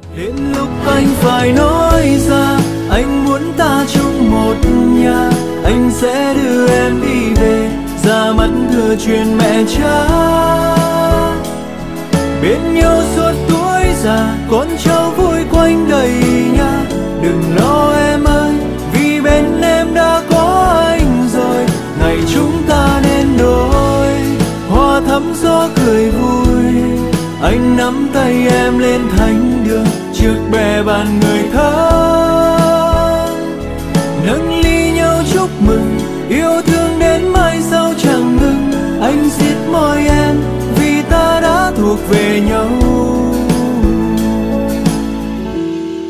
Đến lúc anh phải nói ra, anh muốn ta chung một nhà. Anh sẽ đưa em đi về, ra mắt thừa truyền mẹ cha. Bên nhau suốt tuổi già, con cháu vui quanh đầy nhà. Đừng lo em ơi, vì bên em đã có anh rồi. Ngày chúng ta nên đôi, hoa thắm gió cười vui. Anh nắm tay em lên thánh đường, trước bè bàn người thân. Nâng ly nhau chúc mừng, yêu thương đến mai sau chẳng ngừng. Anh xiết môi em, vì ta đã thuộc về nhau.